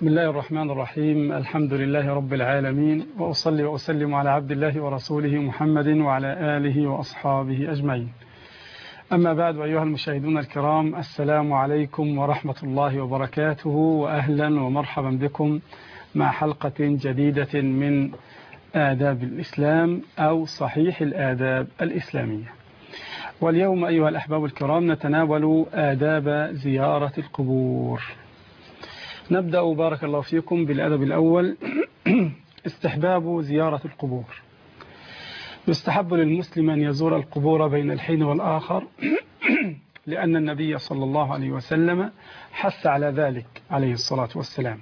بسم الله الرحمن الرحيم. الحمد لله رب العالمين، وأصلي وأسلم على عبد الله ورسوله محمد وعلى آله وأصحابه أجمعين. أما بعد، أيها المشاهدون الكرام، السلام عليكم ورحمة الله وبركاته، وأهلا ومرحبا بكم مع حلقة جديدة من آداب الإسلام أو صحيح الآداب الإسلامية. واليوم أيها الأحباب الكرام نتناول آداب زيارة القبور. نبدأ بارك الله فيكم بالأدب الأول. استحباب زيارة القبور. يستحب للمسلم أن يزور القبور بين الحين والآخر لأن النبي صلى الله عليه وسلم حث على ذلك عليه الصلاة والسلام.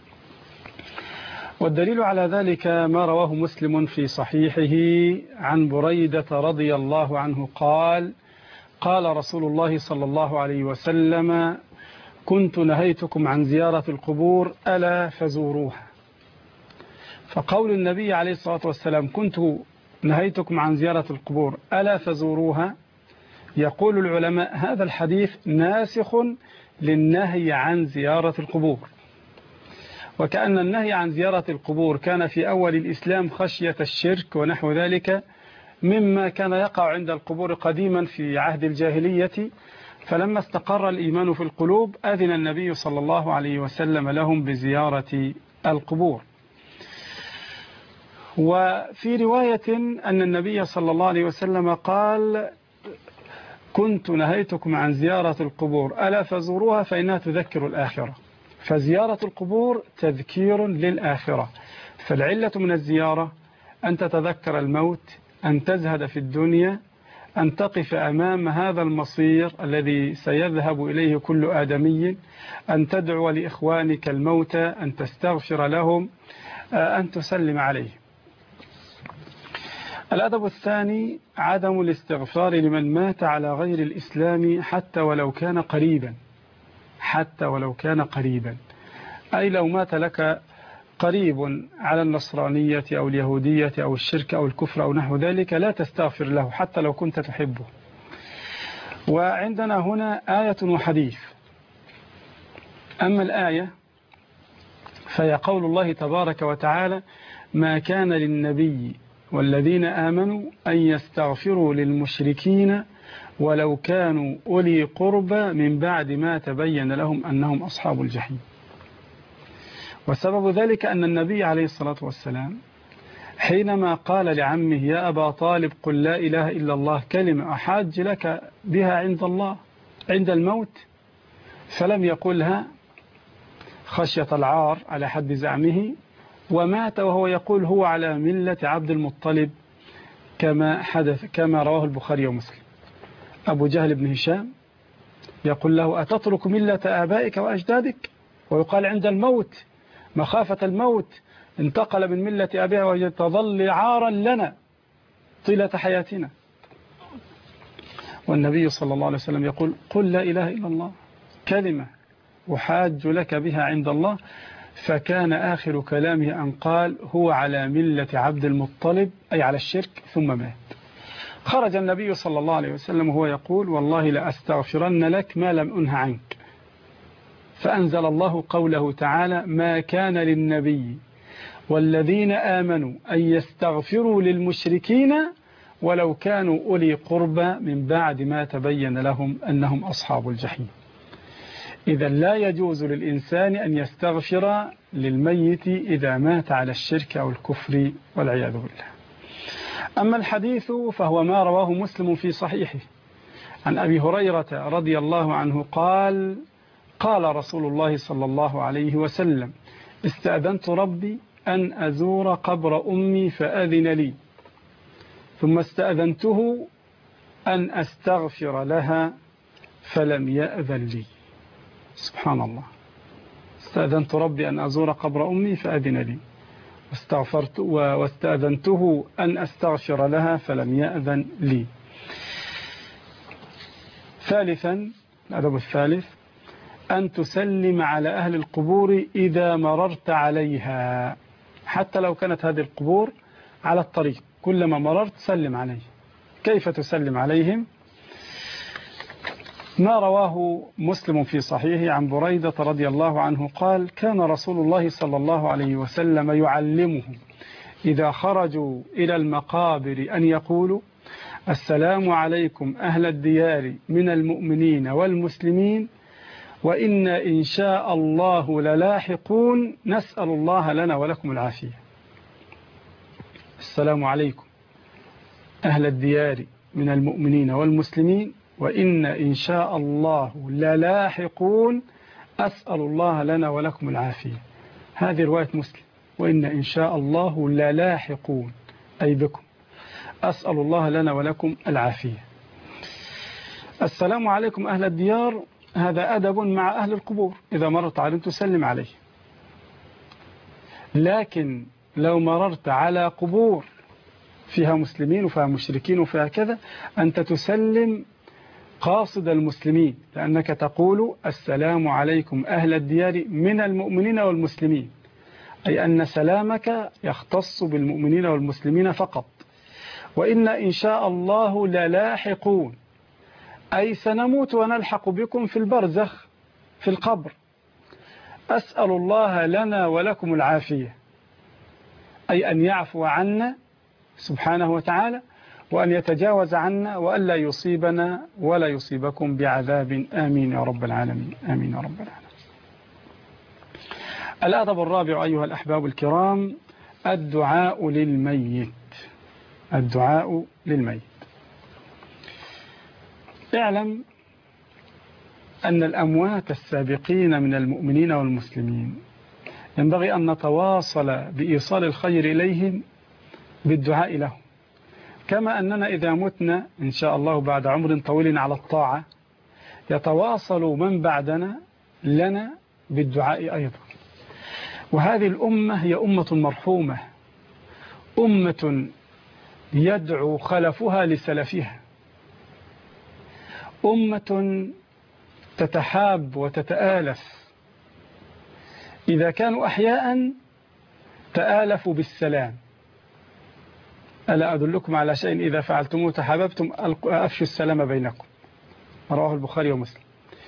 والدليل على ذلك ما رواه مسلم في صحيحه عن بريدة رضي الله عنه قال: قال رسول الله صلى الله عليه وسلم: كنت نهيتكم عن زيارة القبور ألا فزوروها. فقول النبي عليه الصلاة والسلام كنت نهيتكم عن زيارة القبور ألا فزوروها، يقول العلماء هذا الحديث ناسخ للنهي عن زيارة القبور، وكأن النهي عن زيارة القبور كان في أول الإسلام خشية الشرك ونحو ذلك مما كان يقع عند القبور قديما في عهد الجاهلية، فلما استقر الإيمان في القلوب أذن النبي صلى الله عليه وسلم لهم بزيارة القبور. وفي رواية أن النبي صلى الله عليه وسلم قال: كنت نهيتكم عن زيارة القبور ألا فزوروها فإنها تذكر الآخرة. فزيارة القبور تذكير للآخرة، فالعلة من الزيارة أن تتذكر الموت، أن تزهد في الدنيا، أن تقف أمام هذا المصير الذي سيذهب إليه كل آدمي، أن تدعو لإخوانك الموتى، أن تستغفر لهم، أن تسلم عليه. الأدب الثاني عدم الاستغفار لمن مات على غير الإسلام حتى ولو كان قريبا. حتى ولو كان قريبا، أي لو مات لك قريب على النصرانية أو اليهودية أو الشرك أو الكفر أو نحو ذلك لا تستغفر له حتى لو كنت تحبه. وعندنا هنا آية وحديث. أما الآية فهي قول الله تبارك وتعالى: ما كان للنبي والذين آمنوا أن يستغفروا للمشركين ولو كانوا أولي قربى من بعد ما تبين لهم أنهم أصحاب الجحيم. وسبب ذلك أن النبي عليه الصلاة والسلام حينما قال لعمه: يا أبا طالب قل لا إله إلا الله كلمة أحاج لك بها عند الله عند الموت، فلم يقلها خشية العار على حد زعمه، ومات وهو يقول هو على ملة عبد المطلب كما رواه البخاري ومسلم. أبو جهل بن هشام يقول له: أتترك ملة آبائك وأجدادك؟ ويقال عند الموت مخافة الموت انتقل من ملة أبيه وجد تظل عارا لنا طيلة حياتنا. والنبي صلى الله عليه وسلم يقول: قل لا إله إلا الله كلمة أحاج لك بها عند الله. فكان آخر كلامه أن قال هو على ملة عبد المطلب، أي على الشرك، ثم مات. خرج النبي صلى الله عليه وسلم وهو يقول: والله لأستغفرن لك ما لم أنه عنك. فأنزل الله قوله تعالى: ما كان للنبي والذين آمنوا أن يستغفروا للمشركين ولو كانوا أولي قربى من بعد ما تبين لهم أنهم أصحاب الجحيم. إذا لا يجوز للإنسان أن يستغفر للميت إذا مات على الشرك أو الكفر والعياذ بالله. أما الحديث فهو ما رواه مسلم في صحيحه عن أبي هريرة رضي الله عنه قال: قال رسول الله صلى الله عليه وسلم: استأذنت ربي أن أزور قبر أمي فأذن لي، ثم استأذنته أن أستغفر لها فلم يأذن لي. سبحان الله. استأذنت ربي أن أزور قبر أمي فأذن لي، واستأذنته أن أستغفر لها فلم يأذن لي. ثالثا، الأدب الثالث أن تسلم على أهل القبور إذا مررت عليها، حتى لو كانت هذه القبور على الطريق، كلما مررت سلم عليه. كيف تسلم عليهم؟ ما رواه مسلم في صحيحه عن بريدة رضي الله عنه قال: كان رسول الله صلى الله عليه وسلم يعلمهم إذا خرجوا إلى المقابر أن يقولوا: السلام عليكم أهل الديار من المؤمنين والمسلمين، وإنا إن شاء الله للاحقون، نسأل الله لنا ولكم العافية. السلام عليكم أهل الديار من المؤمنين والمسلمين، وإنا إن شاء الله للاحقون، أسأل الله لنا ولكم العافية. هذه رواية مسلم. وإنا إن شاء الله للاحقون أي بكم، أسأل الله لنا ولكم العافية. السلام عليكم أهل الديار، هذا أدب مع أهل القبور، إذا مرت عليهم تسلم عليه. لكن لو مررت على قبور فيها مسلمين وفيها مشركين وفيها كذا، أنت تسلم قاصد المسلمين، لأنك تقول: السلام عليكم أهل الديار من المؤمنين والمسلمين، أي أن سلامك يختص بالمؤمنين والمسلمين فقط. وإن إن شاء الله للاحقون، أي سنموت ونلحق بكم في البرزخ في القبر، أسأل الله لنا ولكم العافية، أي أن يعفو عنا سبحانه وتعالى، وأن يتجاوز عنا، وألا يصيبنا ولا يصيبكم بعذاب. آمين يا رب العالمين، آمين يا رب العالمين. الأدب الرابع أيها الأحباب الكرام: الدعاء للميت. الدعاء للميت. اعلم أن الأموات السابقين من المؤمنين والمسلمين ينبغي أن نتواصل بإيصال الخير إليهم بالدعاء لهم، كما أننا إذا متنا إن شاء الله بعد عمر طويل على الطاعة يتواصل من بعدنا لنا بالدعاء أيضا. وهذه الأمة هي أمة مرحومة، أمة يدعو خلفها لسلفها، أمة تتحاب وتتآلف، إذا كانوا أحياء تآلفوا بالسلام. ألا أدلكم على شيء إذا فعلتموه تحاببتم، أفشوا السلام بينكم، رواه البخاري ومسلم.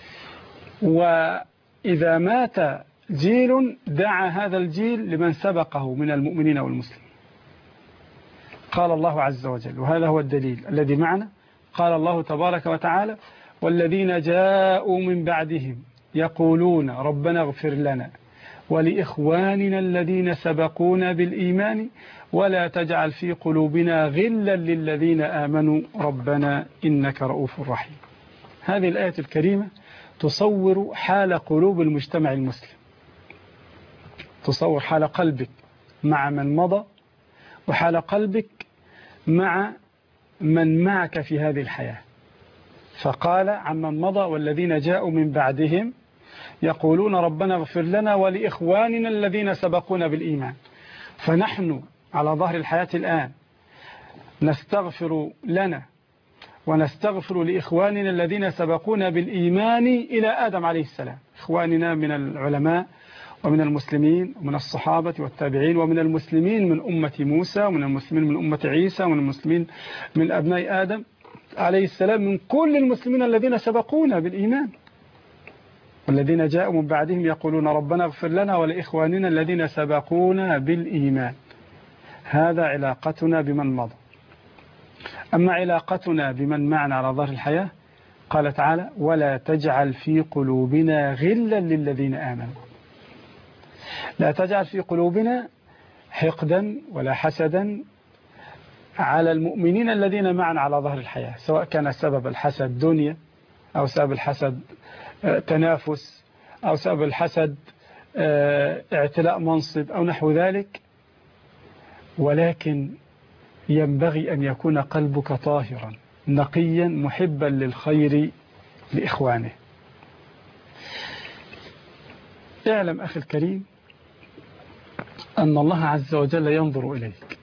وإذا مات جيل دعا هذا الجيل لمن سبقه من المؤمنين والمسلمين. قال الله عز وجل، وهذا هو الدليل الذي معنا، قال الله تبارك وتعالى: والذين جاءوا من بعدهم يقولون ربنا اغفر لنا ولإخواننا الذين سبقونا بالإيمان ولا تجعل في قلوبنا غلا للذين آمنوا ربنا إنك رؤوف رحيم. هذه الآية الكريمة تصور حال قلوب المجتمع المسلم، تصور حال قلبك مع من مضى، وحال قلبك مع من معك في هذه الحياة. فقال عمن مضى: والذين جاءوا من بعدهم يقولون ربنا اغفر لنا ولإخواننا الذين سبقونا بالإيمان. فنحن على ظهر الحياة الآن نستغفر لنا ونستغفر لإخواننا الذين سبقونا بالإيمان إلى آدم عليه السلام، إخواننا من العلماء ومن المسلمين ومن الصحابة والتابعين، ومن المسلمين من أمة موسى، ومن المسلمين من أمة عيسى، ومن المسلمين من أبناء آدم عليه السلام، من كل المسلمين الذين سبقونا بالإيمان. والذين جاءوا من بعدهم يقولون ربنا اغفر لنا ولإخواننا الذين سبقونا بالإيمان. هذا علاقتنا بمن مضى. أما علاقتنا بمن معنا على ظهر الحياة، قال تعالى: ولا تجعل في قلوبنا غلا للذين آمنوا. لا تجعل في قلوبنا حقدا ولا حسدا على المؤمنين الذين معنا على ظهر الحياة، سواء كان سبب الحسد دنيا، أو سبب الحسد تنافس، أو سبب الحسد اعتلاء منصب أو نحو ذلك. ولكن ينبغي أن يكون قلبك طاهرا نقيا محبا للخير لإخوانه. اعلم أخي الكريم أن الله عز وجل ينظر إليك،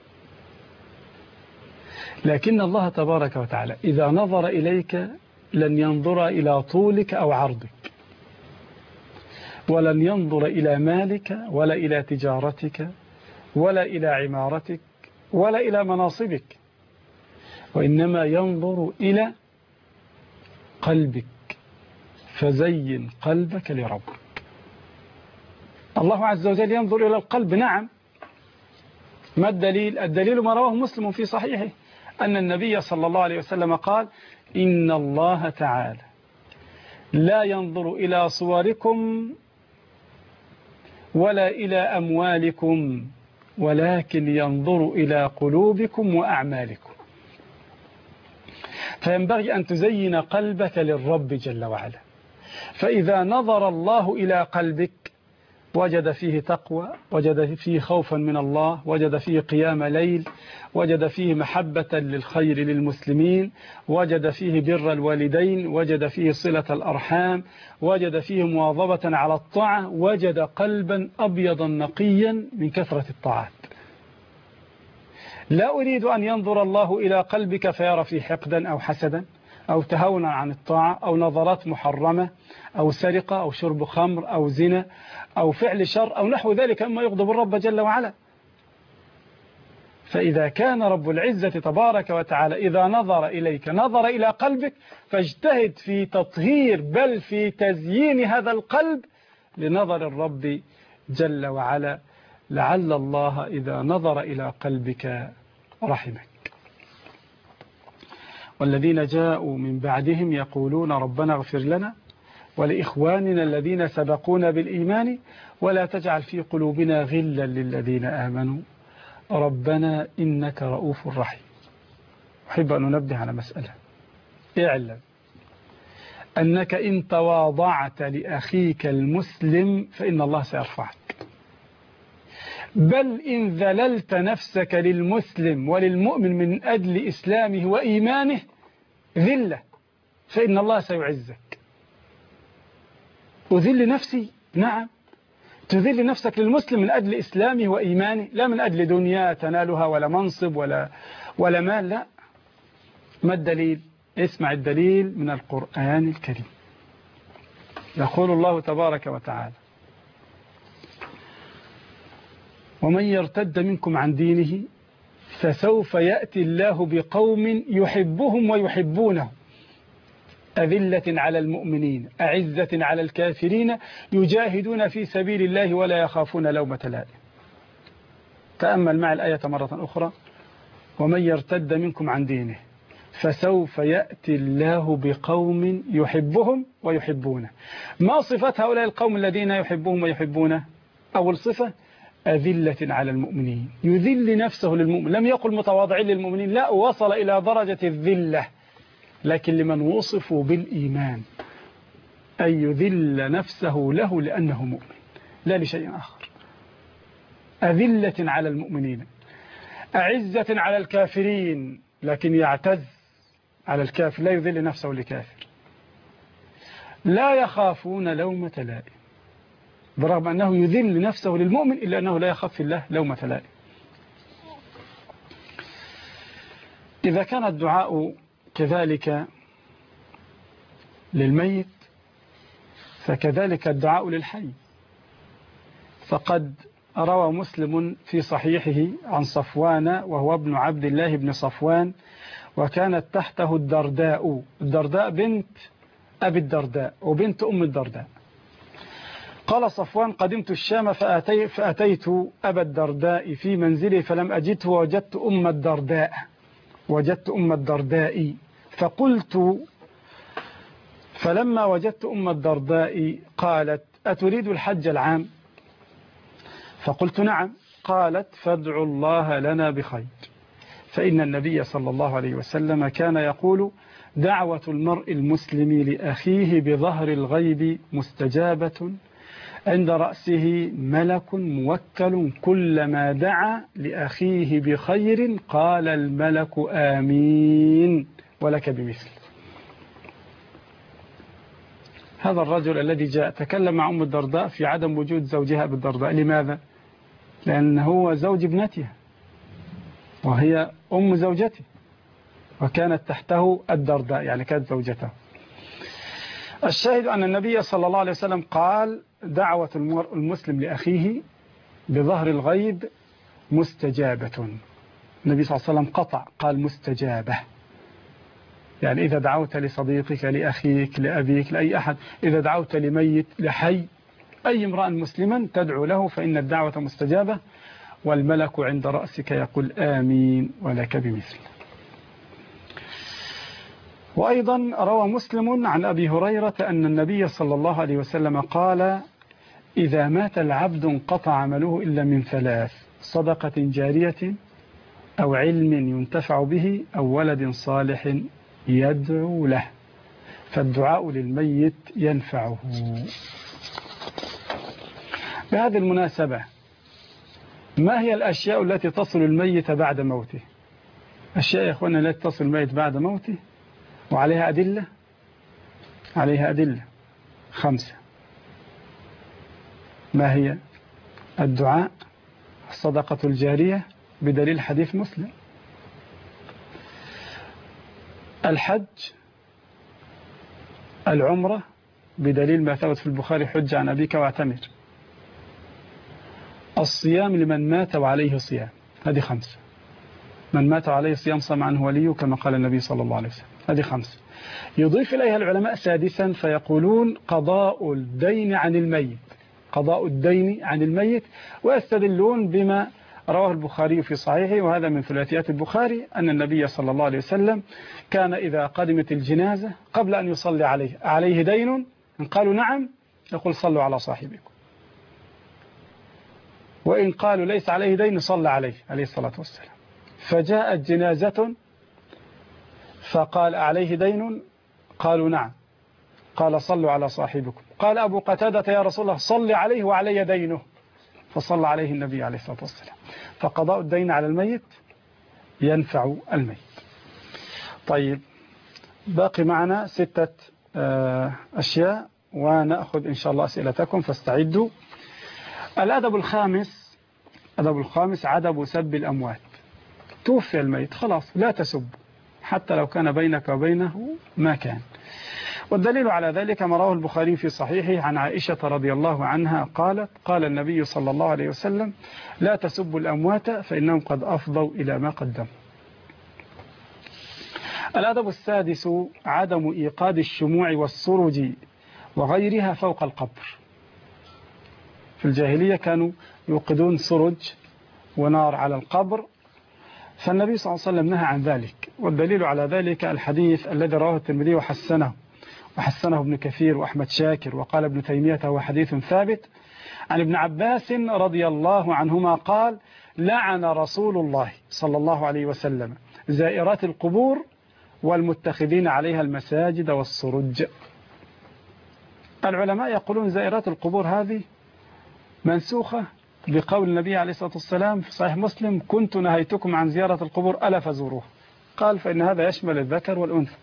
لكن الله تبارك وتعالى إذا نظر إليك لن ينظر إلى طولك أو عرضك، ولن ينظر إلى مالك ولا إلى تجارتك ولا إلى عمارتك ولا إلى مناصبك، وإنما ينظر إلى قلبك فزين قلبك لربك. الله عز وجل ينظر إلى القلب، نعم. ما الدليل؟ الدليل ما رواه مسلم في صحيحه أن النبي صلى الله عليه وسلم قال: إن الله تعالى لا ينظر إلى صوركم ولا إلى أموالكم ولكن ينظر إلى قلوبكم وأعمالكم. فينبغي أن تزين قلبك للرب جل وعلا. فإذا نظر الله إلى قلبك وجد فيه تقوى، وجد فيه خوفا من الله، وجد فيه قيام ليل، وجد فيه محبة للخير للمسلمين، وجد فيه بر الوالدين، وجد فيه صلة الأرحام، وجد فيه مواظبة على الطاعة، وجد قلبا أبيضا نقيا من كثرة الطاعات. لا أريد أن ينظر الله إلى قلبك فيرى فيه حقدا أو حسدا أو تهونا عن الطاعة أو نظرات محرمة أو سرقة أو شرب خمر أو زنا أو فعل شر أو نحو ذلك مما يغضب الرب جل وعلا. فإذا كان رب العزة تبارك وتعالى إذا نظر إليك نظر إلى قلبك، فاجتهد في تطهير بل في تزيين هذا القلب لنظر الرب جل وعلا، لعل الله إذا نظر إلى قلبك رحمك. والذين جاءوا من بعدهم يقولون ربنا اغفر لنا ولإخواننا الذين سبقونا بالإيمان ولا تجعل في قلوبنا غلا للذين آمنوا ربنا إنك رؤوف رحيم. أحب أن أنبه على مسألة. اعلم أنك إن تواضعت لأخيك المسلم فإن الله سيرفعك، بل إن ذللت نفسك للمسلم وللمؤمن من أجل إسلامه وإيمانه ذلة فإن الله سيعزك. أذل نفسي؟ نعم. تذل نفسك للمسلم من أجل إسلامه وإيمانه، لا من أجل دنيا تنالها ولا منصب ولا مال، لا. ما الدليل؟ اسمع الدليل من القرآن الكريم. يقول الله تبارك وتعالى: ومن يرتد منكم عن دينه فسوف يأتي الله بقوم يحبهم ويحبونه أذلة على المؤمنين أعزة على الكافرين يجاهدون في سبيل الله ولا يخافون لومة لائم. تأمل مع الآية مرة أخرى: ومن يرتد منكم عن دينه فسوف يأتي الله بقوم يحبهم ويحبونه. ما صفة هؤلاء القوم الذين يحبهم ويحبونه؟ أول صفة أذلة على المؤمنين، يذل نفسه للمؤمن. لم يقل متواضعين للمؤمنين، لا، وصل إلى درجة الذلة، لكن لمن وصفوا بالإيمان، أي يذل نفسه له لأنه مؤمن لا لشيء آخر. أذلة على المؤمنين أعزة على الكافرين، لكن يعتز على الكافر، لا يذل نفسه لكافر. لا يخافون لومة لائم، برغم أنه يذل نفسه للمؤمن إلا أنه لا يخاف في الله لومة لائم. إذا كان الدعاء كذلك للميت فكذلك الدعاء للحي. فقد روى مسلم في صحيحه عن صفوان وهو ابن عبد الله بن صفوان، وكانت تحته الدرداء. الدرداء بنت أبي الدرداء وبنت أم الدرداء. قال صفوان: قدمت الشام فأتيت أبا الدرداء في منزله فلم أجده وجدت أم الدرداء فقلت، فلما وجدت أم الدرداء قالت: أتريد الحج العام؟ فقلت: نعم. قالت: فادعوا الله لنا بخير، فإن النبي صلى الله عليه وسلم كان يقول: دعوة المرء المسلم لأخيه بظهر الغيب مستجابة، عند رأسه ملك موكل، كلما دعا لأخيه بخير قال الملك آمين ولك بمثل. هذا الرجل الذي جاء تكلم مع أم الدرداء في عدم وجود زوجها أبي الدرداء. لماذا؟ لأنه هو زوج ابنتها وهي أم زوجته، وكانت تحته الدرداء، يعني كانت زوجته. الشاهد أن النبي صلى الله عليه وسلم قال: دعوة المرء المسلم لأخيه بظهر الغيب مستجابة. النبي صلى الله عليه وسلم قطع، قال مستجابة. يعني إذا دعوت لصديقك لأخيك لأبيك لأي أحد، إذا دعوت لميت لحي أي امرأ مسلما تدعو له فإن الدعوة مستجابة، والملك عند رأسك يقول آمين ولك بمثل. وأيضا روى مسلم عن أبي هريرة أن النبي صلى الله عليه وسلم قال إذا مات العبد انقطع عمله إلا من ثلاث: صدقة جارية أو علم ينتفع به أو ولد صالح يدعو له، فالدعاء للميت ينفعه. بهذه المناسبة، ما هي الأشياء التي تصل الميت بعد موته؟ أشياء يا أخوانا التي تصل الميت بعد موته وعليها أدلة، عليها أدلة 5. ما هي؟ الدعاء، الصدقة الجارية بدليل حديث مسلم، الحج، العمرة بدليل ما ثبت في البخاري حج عن أبيك واعتمر، الصيام لمن مات وعليه صيام، هذه 5. من مات عليه صيام صام عنه وليه كما قال النبي صلى الله عليه وسلم، هذه 5. يضيف إليها العلماء 6 فيقولون قضاء الدين عن الميت، قضاء الدين عن الميت، ويستدلون بما رواه البخاري في صحيحه، وهذا من ثلاثيات البخاري، أن النبي صلى الله عليه وسلم كان إذا قدمت الجنازة قبل أن يصلي عليه دين، إن قالوا نعم يقول صلوا على صاحبكم، وإن قالوا ليس عليه دين صلى عليه الصلاة والسلام. فجاءت جنازة فقال عليه دين؟ قالوا نعم، قال صلوا على صاحبكم. قال أبو قتادة يا رسول الله صل عليه وعلي دينه، فصلى عليه النبي عليه الصلاة والسلام. فقضاء الدين على الميت ينفع الميت. طيب، باقي معنا 6 أشياء ونأخذ إن شاء الله أسئلتكم فاستعدوا. الأدب الخامس، أدب الخامس عدم سب الأموات. توفي الميت خلاص لا تسب حتى لو كان بينك وبينه ما كان. والدليل على ذلك ما رواه البخاري في صحيحه عن عائشة رضي الله عنها قالت قال النبي صلى الله عليه وسلم لا تسبوا الأموات فإنهم قد أفضوا إلى ما قدموا. الأدب السادس عدم إيقاد الشموع والسرج وغيرها فوق القبر. في الجاهلية كانوا يوقدون سرج ونار على القبر، فالنبي صلى الله عليه وسلم نهى عن ذلك. والدليل على ذلك الحديث الذي رواه الترمذي وحسنه ابن كثير وأحمد شاكر، وقال ابن تيمية هو حديث ثابت عن ابن عباس رضي الله عنهما قال لعن رسول الله صلى الله عليه وسلم زائرات القبور والمتخذين عليها المساجد والسرج. العلماء يقولون زائرات القبور هذه منسوخة بقول النبي عليه الصلاة والسلام في صحيح مسلم كنت نهيتكم عن زيارة القبور ألا فزوروه، قال فإن هذا يشمل الذكر والأنثى.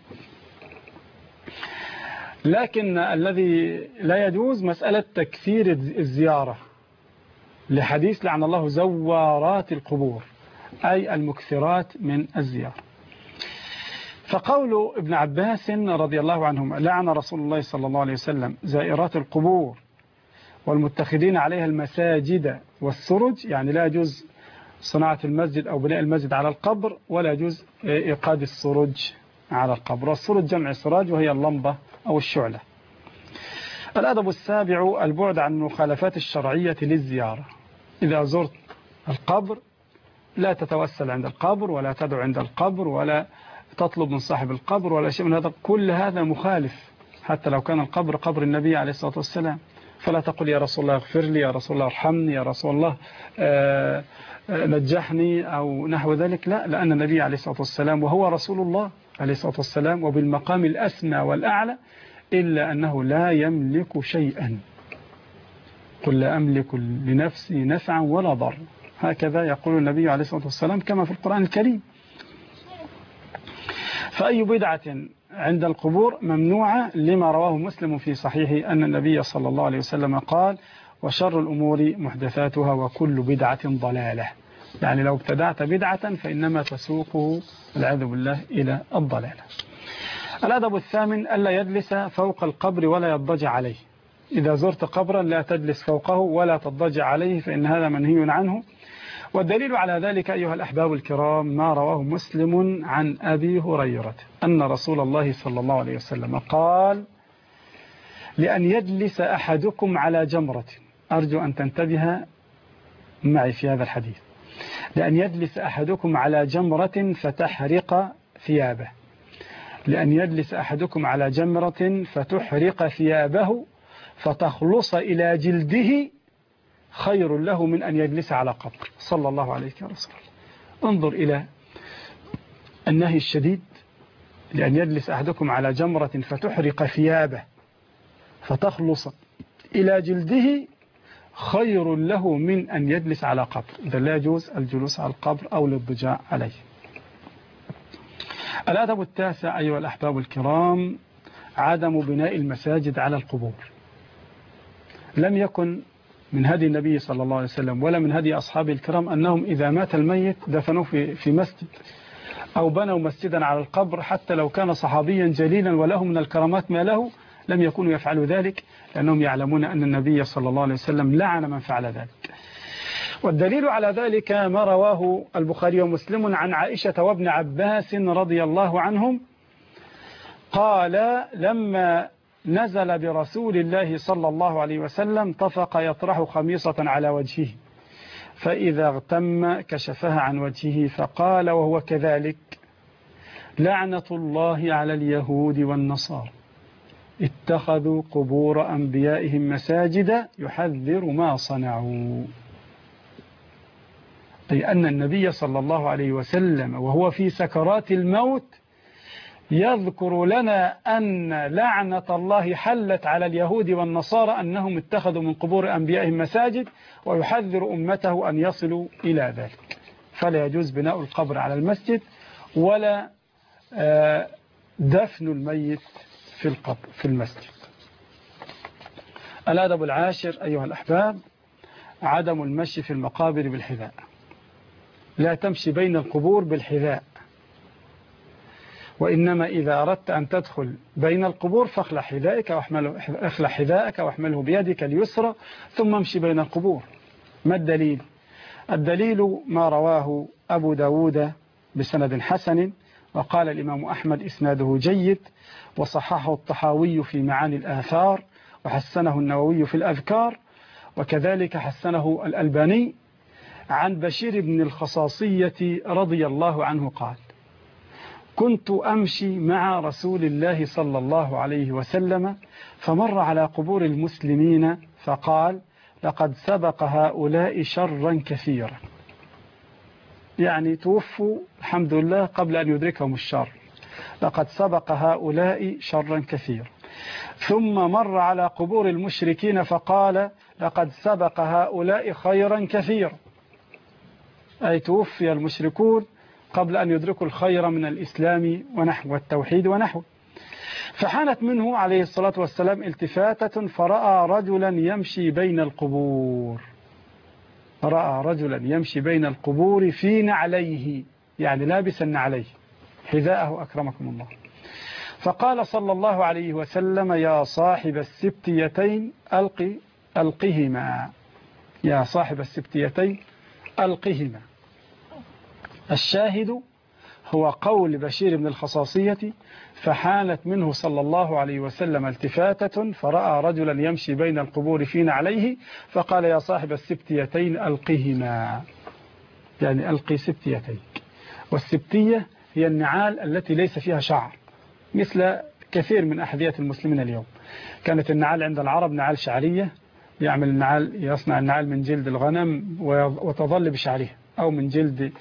لكن الذي لا يجوز مسألة تكثير الزيارة، لحديث لعن الله زوارات القبور أي المكثرات من الزيارة. فقول ابن عباس رضي الله عنهما لعن رسول الله صلى الله عليه وسلم زائرات القبور والمتخذين عليها المساجد والسرج، يعني لا يجوز صناعة المسجد أو بناء المسجد على القبر، ولا يجوز إيقاد السرج على القبر. والسرج جمع سراج وهي اللمبة أو الشعلة. الأدب السابع البعد عن المخالفات الشرعية للزيارة. إذا زرت القبر لا تتوسل عند القبر ولا تدعو عند القبر ولا تطلب من صاحب القبر ولا شيء من هذا، كل هذا مخالف حتى لو كان القبر قبر النبي عليه الصلاة والسلام. فلا تقل يا رسول الله اغفر لي، يا رسول الله ارحمني، يا رسول الله نجحني أو نحو ذلك، لا، لأن النبي عليه الصلاة والسلام وهو رسول الله عليه الصلاة والسلام وبالمقام الأسمى والأعلى، إلا أنه لا يملك شيئا. قل لا أملك لنفسي نفعا ولا ضر، هكذا يقول النبي عليه الصلاة والسلام كما في القرآن الكريم. فأي بدعة عند القبور ممنوعة، لما رواه مسلم في صحيحه أن النبي صلى الله عليه وسلم قال وشر الأمور محدثاتها وكل بدعة ضلالة. يعني لو ابتدعت بدعة فإنما تسوقه والعياذ بالله إلى الضلالة. الأدب الثامن ألا يجلس فوق القبر ولا يضجع عليه. إذا زرت قبرا لا تجلس فوقه ولا تضجع عليه، فإن هذا منهي عنه. والدليل على ذلك أيها الأحباب الكرام ما رواه مسلم عن أبي هريرة أن رسول الله صلى الله عليه وسلم قال: لأن يجلس أحدكم على جمرة، أرجو أن تنتبه معي في هذا الحديث، لأن يجلس أحدكم على جمرة فتحرق ثيابه، لأن يجلس أحدكم على جمرة فتحرق ثيابه فتخلص إلى جلده خير له من أن يجلس على قبر. صلى الله عليه وسلم. انظر إلى النهي الشديد، لأن يجلس أحدكم على جمرة فتحرق ثيابه فتخلص إلى جلده خير له من أن يجلس على قبر. إذا لا يجوز الجلوس على القبر أو الاضطجاع عليه. الأدب التاسع أيها الأحباب الكرام عدم بناء المساجد على القبور. لم يكن من هدي النبي صلى الله عليه وسلم ولا من هدي أصحابه الكرام أنهم إذا مات الميت دفنوه في مسجد أو بنوا مسجدا على القبر، حتى لو كان صحابيا جليلا وله من الكرامات ما له، لم يكونوا يفعلوا ذلك، لأنهم يعلمون أن النبي صلى الله عليه وسلم لعن من فعل ذلك. والدليل على ذلك ما رواه البخاري ومسلم عن عائشة وابن عباس رضي الله عنهم قال: لما نزل برسول الله صلى الله عليه وسلم طفق يطرح خميصة على وجهه، فإذا اغتم كشفها عن وجهه فقال وهو كذلك: لعنة الله على اليهود والنصارى اتخذوا قبور أنبيائهم مساجد يحذر ما صنعوا. أي أن النبي صلى الله عليه وسلم وهو في سكرات الموت يذكر لنا أن لعنة الله حلت على اليهود والنصارى أنهم اتخذوا من قبور أنبيائهم مساجد، ويحذر أمته أن يصلوا إلى ذلك. فلا يجوز بناء القبر على المسجد ولا دفن الميت في المسجد. الأدب العاشر أيها الأحباب عدم المشي في المقابر بالحذاء. لا تمشي بين القبور بالحذاء، وإنما إذا أردت أن تدخل بين القبور فاخلع حذائك واحمله بيدك اليسرى ثم امشي بين القبور. ما الدليل؟ الدليل ما رواه أبو داود بسند حسن، وقال الإمام أحمد إسناده جيد، وصححه الطحاوي في معاني الآثار، وحسنه النووي في الأذكار، وكذلك حسنه الألباني، عن بشير بن الخصاصية رضي الله عنه قال: كنت أمشي مع رسول الله صلى الله عليه وسلم فمر على قبور المسلمين فقال: لقد سبق هؤلاء شرا كثيرا. يعني توفوا الحمد لله قبل أن يدركهم الشر. لقد سبق هؤلاء شرا كثيرا. ثم مر على قبور المشركين فقال: لقد سبق هؤلاء خيرا كثيرا. أي توفي المشركون قبل أن يدركوا الخير من الإسلام ونحو والتوحيد ونحو. فحانت منه عليه الصلاة والسلام التفاتة فرأى رجلا يمشي بين القبور. رأى رجلا يمشي بين القبور في نعليه، يعني لابسا عليه حذاءه أكرمكم الله. فقال صلى الله عليه وسلم: يا صاحب السبتيتين ألقهما. يا صاحب السبتيتين ألقهما. الشاهد هو قول بشير بن الخصاصية: فحانت منه صلى الله عليه وسلم التفاتة فرأى رجلا يمشي بين القبور في نعليه فقال: يا صاحب السبتيتين ألقهما، يعني ألقي سبتيتين. والسبتية هي النعال التي ليس فيها شعر، مثل كثير من أحذية المسلمين اليوم. كانت النعال عند العرب نعال شعرية، يصنع النعال من جلد الغنم وتظل بشعرها، أو من جلد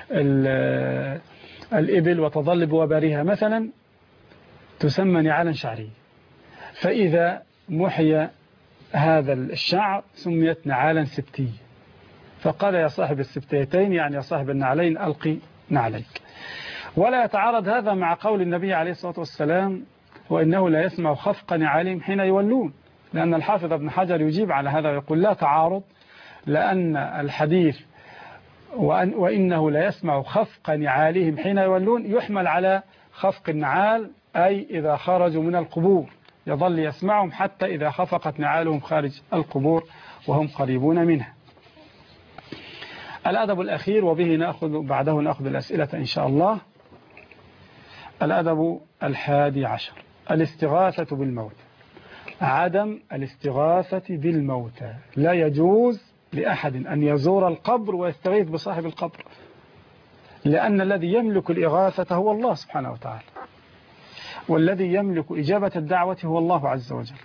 الإبل وتظل بوبارها مثلا، تسمى نعالا شعرية. فإذا محي هذا الشعر سميت نعالا سبتية. فقال: يا صاحب السبتيتين، يعني يا صاحب النعلين ألقي نعليك. ولا يتعارض هذا مع قول النبي عليه الصلاة والسلام: وإنه لا يسمع خفق نعالهم حين يولون. لأن الحافظ ابن حجر يجيب على هذا ويقول: لا تعارض، لأن الحديث وإنه لا يسمع خفق نعالهم حين يولون يحمل على خفق النعال، أي إذا خرجوا من القبور يظل يسمعهم حتى إذا خفقت نعالهم خارج القبور وهم قريبون منها. الأدب الأخير وبه بعده نأخذ الأسئلة إن شاء الله. الأدب 11: الاستغاثة بالموت. عدم الاستغاثة بالموتى، لا يجوز لأحد أن يزور القبر ويستغيث بصاحب القبر، لأن الذي يملك الإغاثة هو الله سبحانه وتعالى، والذي يملك إجابة الدعوة هو الله عز وجل.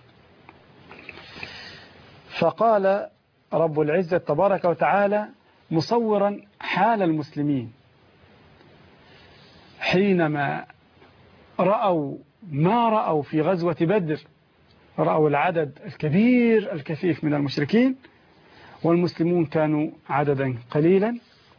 فقال رب العزة تبارك وتعالى مصورا حال المسلمين حينما رأوا ما رأوا في غزوة بدر، رأوا العدد الكبير الكثيف من المشركين والمسلمون كانوا عددا قليلا،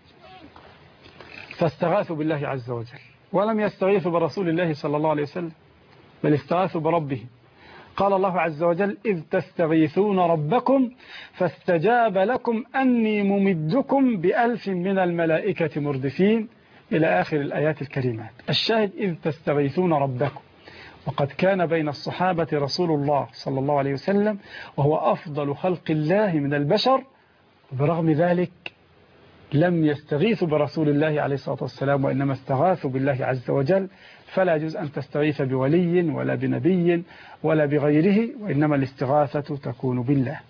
فاستغاثوا بالله عز وجل، ولم يستغيثوا برسول الله صلى الله عليه وسلم، بل استغاثوا بربهم. قال الله عز وجل: إذ تستغيثون ربكم فاستجاب لكم أني ممدكم ب1000 من الملائكة مردفين، إلى آخر الآيات الكريمات. الشاهد: إذ تستغيثون ربكم. وقد كان بين الصحابة رسول الله صلى الله عليه وسلم وهو أفضل خلق الله من البشر، برغم ذلك لم يستغيثوا برسول الله عليه الصلاة والسلام، وإنما استغاثوا بالله عز وجل. فلا يجوز أن تستغيث بولي ولا بنبي ولا بغيره، وإنما الاستغاثة تكون بالله.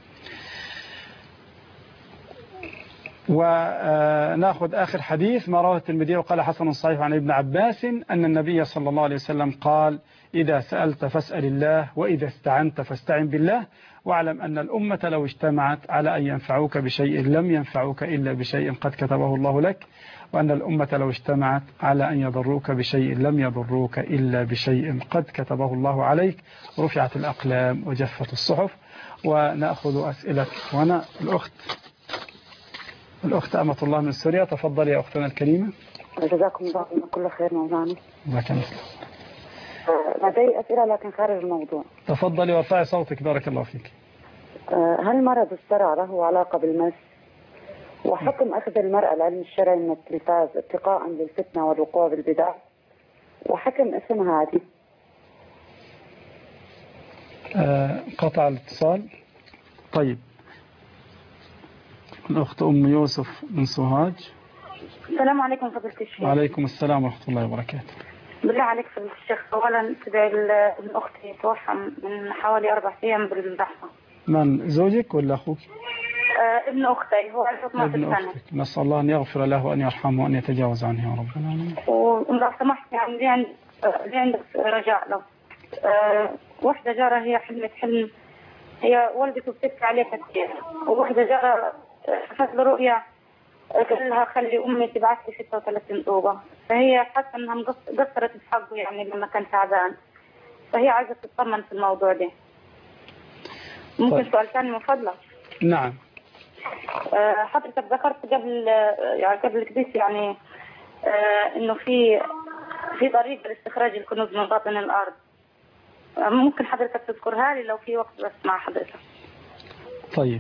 ونأخذ آخر حديث ما رواه الترمذي وقال حسن صحيح عن ابن عباس أن النبي صلى الله عليه وسلم قال: إذا سألت فاسأل الله، وإذا استعنت فاستعن بالله، واعلم أن الأمة لو اجتمعت على أن ينفعوك بشيء لم ينفعوك إلا بشيء قد كتبه الله لك، وأن الأمة لو اجتمعت على أن يضروك بشيء لم يضروك إلا بشيء قد كتبه الله عليك. رفعت الأقلام وجفت الصحف. ونأخذ أسئلة وانا الأخت أمة الله من سوريا. تفضل يا أختنا الكريمة. جزاكم الله كل خير مولانا. جزاك الله. لدي أسئلة لكن خارج الموضوع. تفضلي وارفعي صوتك بارك الله فيك. هل مرض الصرع له علاقة بالمس؟ وحكم أخذ المرأة العلم الشرعي من التلفاز اتقاء للفتنة والوقوع بالبدع، وحكم اسمها عادي. قطع الاتصال. طيب، الأخت أم يوسف من سوهاج. السلام عليكم فضيلة الشيخ. وعليكم السلام ورحمة الله وبركاته. بالله عليك فضيلة الشيخ، أولا تدعي ابن أختي توفى من حوالي 4 أيام بالرحمة. من زوجك ولا أخوك؟ ابن أختي، هو عنده 12 سنة. أختك. نسأل الله أن يغفر له وأن يرحمه وأن يتجاوز عنه يا رب العالمين. ولو سمحت يعني لي عندك رجاء، لو واحدة جارة هي حلمت حلم، هي والدته بتبكي عليها كثير، وواحدة جارة شافت له رؤيا قال لها خلي أمي تبعث لي 36 طوبة، فهي حاسة أنها قصرت بحقه يعني لما كان تعبان، فهي عايزة تطمن في الموضوع ده. ممكن طيب. سؤال ثاني من فضلك؟ نعم. حضرتك ذكرت قبل كده يعني إنه في طريقة لاستخراج الكنوز من باطن الأرض، ممكن حضرتك تذكرها لي لو في وقت بس مع حضرتك؟ طيب.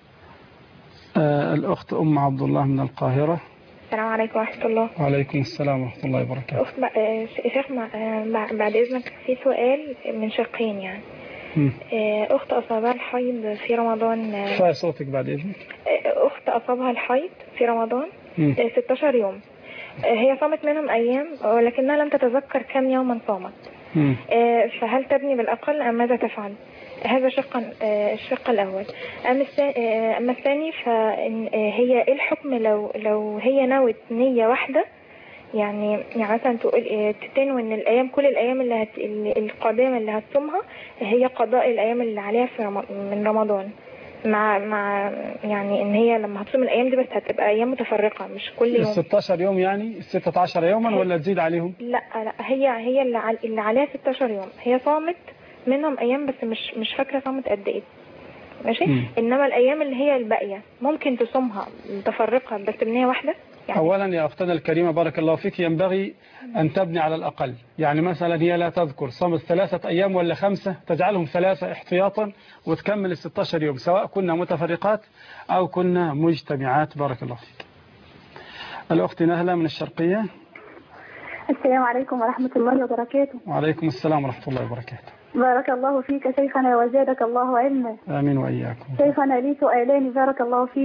الأخت أم عبد الله من القاهرة. السلام عليكم ورحمة الله. وعليكم السلام ورحمة الله وبركاته. شيخ بعد إذنك في سؤال من شقين يعني. أخت أصابها الحيض في رمضان. ارفعي صوتك بعد إذنك. أخت أصابها الحيض في رمضان 16 يوم، هي صامت منهم أيام ولكنها لم تتذكر كم يوما صامت، فهل تبني بالأقل أم ماذا تفعل؟ هذا الشق الأول. أما الثاني فهي إيه الحكم لو هي نوت نية واحدة، يعني مثلا تنوي إن الأيام كل الأيام القادمة اللي هتصومها هي قضاء الأيام اللي عليها من رمضان، مع يعني إن هي لما هتصوم الأيام دي بس هتبقى أيام متفرقة مش كل يوم. 16 يوم يعني 16 يوما ولا تزيد عليهم؟ لا هي اللي عليها 16 يوم، هي صامت منهم أيام بس مش فاكرة صامت قد إيه، ماشي. إنما الأيام اللي هي الباقية ممكن تصومها متفرقة بس بنية واحدة يعني. أولا يا أختنا الكريمة بارك الله فيك، ينبغي أن تبني على الأقل، يعني مثلا هي لا تذكر صامت 3 أيام ولا 5، تجعلهم 3 احتياطا وتكمل 16 يوم سواء كنا متفرقات أو كنا مجتمعات. بارك الله فيك. الأخت نهلة من الشرقية. السلام عليكم ورحمة الله وبركاته. وعليكم السلام ورحمة الله وبركاته. بارك الله فيك شيخنا وزادك الله علما. آمين وإياكم. شيخنا لي سؤالان بارك الله فيك.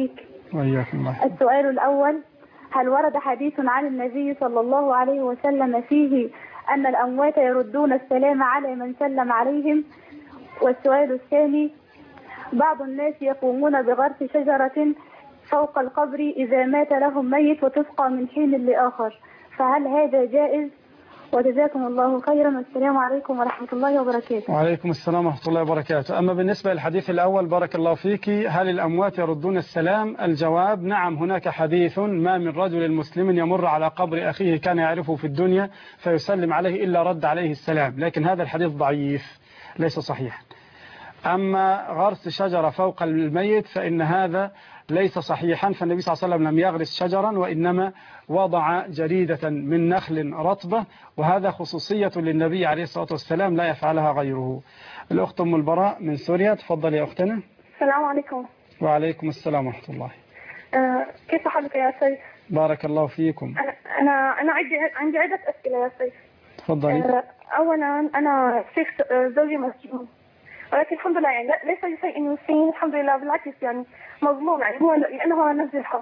وإياكم الله. السؤال الأول: هل ورد حديث عن النبي صلى الله عليه وسلم فيه أن الأموات يردون السلام على من سلم عليهم؟ والسؤال الثاني: بعض الناس يقومون بغرس شجرة فوق القبر إذا مات لهم ميت وتسقى من حين لآخر، فهل هذا جائز؟ وجزاكم الله خيرا، والسلام عليكم ورحمة الله وبركاته. وعليكم السلام ورحمة الله وبركاته. أما بالنسبة للحديث الأول بارك الله فيك، هل الأموات يردون السلام؟ الجواب: نعم، هناك حديث: ما من رجل مسلم يمر على قبر أخيه كان يعرفه في الدنيا فيسلم عليه إلا رد عليه السلام. لكن هذا الحديث ضعيف ليس صحيحا. أما غرس شجرة فوق الميت فإن هذا ليس صحيحا، فالنبي صلى الله عليه وسلم لم يغرس شجرا، وإنما وضع جريدة من نخل رطبة، وهذا خصوصية للنبي عليه الصلاة والسلام لا يفعلها غيره. الأخت أم البراء من سوريا، تفضل يا أختنا. السلام عليكم. وعليكم السلام ورحمة الله. كيف حالك يا سيف؟ بارك الله فيكم. أنا عندي عدة أسئلة يا سيف. تفضلي. أولا أنا شيخ زوجي مسجون، ولكن الحمد لله يعني ليس شيء يسين، الحمد لله، بالعكس يعني مظلوم، يعني هو لأنه نزل حق.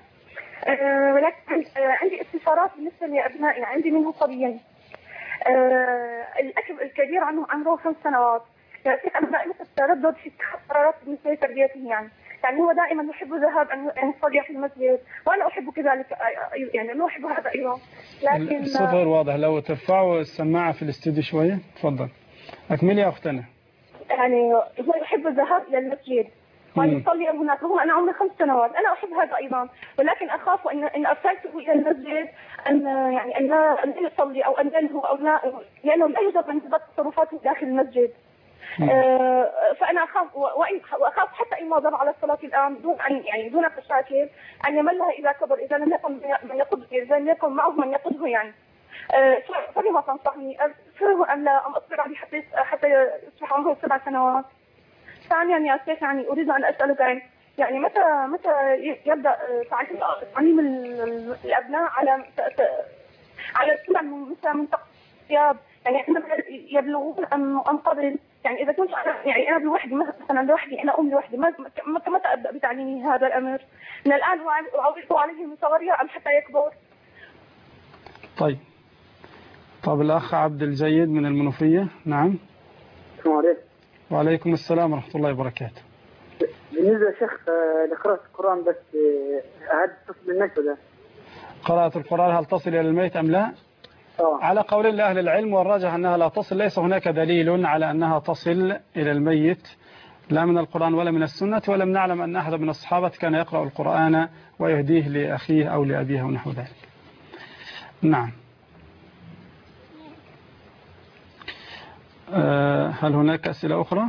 ولكن عندي استفسارات بالنسبة لأبنائي، عندي منهم صبيين. الأكبر الكبير عمره 5 سنوات، يعني أنا دائما أتردد في قرارات بالنسبة لتربيته، يعني هو دائما يحب الذهاب أن يصلي في المسجد، وأنا أحب كذلك، يعني أنا أحب هذا أيضا. لكن الصوت غير واضح، لو ترفعوا السماعة في الاستوديو شوية. تفضل أكملي يا أختنا. يعني هو يحب الذهاب إلى المسجد ويصلي هناك، وهو أنا عمري 5 سنوات، أنا أحب هذا أيضا، ولكن أخاف إن أرسلته إلى المسجد أن يعني أن لا يصلي أو أن يلهو أو لا، لأنه لا يوجد انضباط تصرفاته داخل المسجد. فأنا أخاف حتى إن واظب على الصلاة الآن دون مشاكل أن يملها إذا كبر، إذا لم يكن معه من يقوده يعني. فلما تنصحني أرسله أم لا، أم أصبر عليه حتى يصبح عمره 7 سنوات؟ ثانيا يا شيخ، يعني أريد أن أسألك يعني متى يبدأ تعليم الأبناء على السنة من الثياب، يعني عندما يبلغون أم قبل؟ يعني إذا كنت أنا لوحدي مثلا، أنا أم لوحدي، متى أبدأ بتعليم هذا الأمر؟ من الآن أعرضه عليه من صغرها أم حتى يكبر؟ طب الأخ عبد الجيد من المنوفية. نعم. السلام عليكم. وعليكم السلام ورحمة الله وبركاته. بالنسبة يا شيخ لقراءة القرآن، بس هل تصل للميت ولا؟ قراءة القرآن هل تصل إلى الميت أم لا؟ على قول لأهل العلم، والراجح أنها لا تصل، ليس هناك دليل على أنها تصل إلى الميت لا من القرآن ولا من السنة، ولم نعلم أن أحد من الصحابة كان يقرأ القرآن ويهديه لأخيه أو لأبيه ونحو ذلك. نعم. هل هناك أسئلة أخرى؟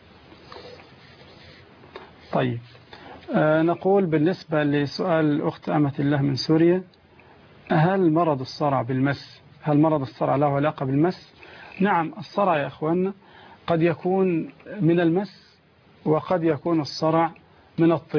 طيب، نقول بالنسبة لسؤال الأخت أمة الله من سوريا: هل مرض الصرع بالمس، هل مرض الصرع له علاقة بالمس؟ نعم، الصرع يا أخواننا قد يكون من المس، وقد يكون الصرع من الطب،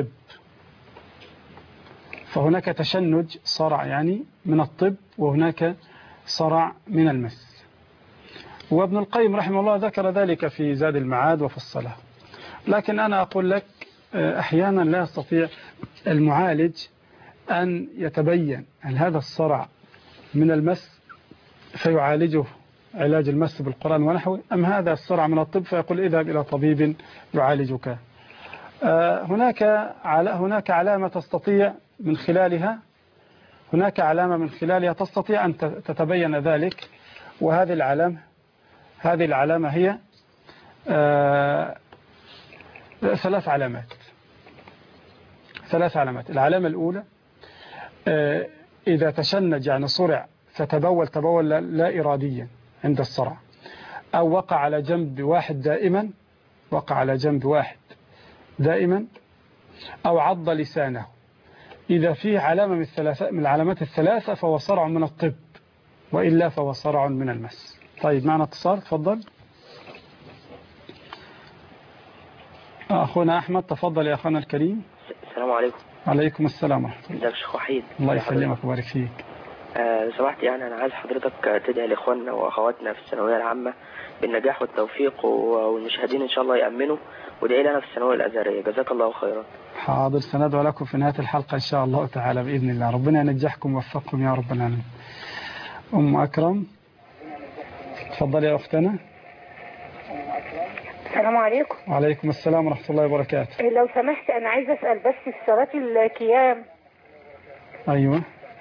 فهناك تشنج صرع يعني من الطب، وهناك صرع من المس. وابن القيم رحمه الله ذكر ذلك في زاد المعاد وفي الصلاة. لكن أنا أقول لك أحيانا لا يستطيع المعالج أن يتبين هل هذا الصرع من المس فيعالجه علاج المس بالقرآن ونحوه، أم هذا الصرع من الطب فيقول اذهب إلى طبيب يعالجك. هناك علامة تستطيع من خلالها، تستطيع أن تتبين ذلك، وهذه العلامة هي 3 علامات. العلامة الأولى: إذا تشنج يعني صرع فتبول لا إراديا عند الصرع، أو وقع على جنب واحد دائما، أو عض لسانه. إذا فيه علامة من العلامات ال3 فهو صرع من الطب، وإلا فهو صرع من المس. طيب، معنا اتصال، تفضل أخونا أحمد. تفضل يا أخونا الكريم. السلام عليكم. عليكم السلام ورحمة الله. ازيك يا شيخ وحيد؟ الله يسلمك ويبارك فيك. لو سمحت يعني أنا عايز حضرتك تدعي لإخواننا وأخواتنا في الثانوية العامة بالنجاح والتوفيق والمشاهدين إن شاء الله يأمنوا، وادعي لنا في الثانوية الأزهرية. جزاك الله خيرا. حاضر، سندعو لكم في نهاية الحلقة إن شاء الله تعالى بإذن الله. ربنا ينجحكم ووفقكم يا رب العالمين. أم أكرم تفضل يا أختنا. السلام عليكم. وعليكم السلام ورحمة الله وبركاته. لو سمحت أنا عايزة أسأل بس في صلاة القيام. أيوة.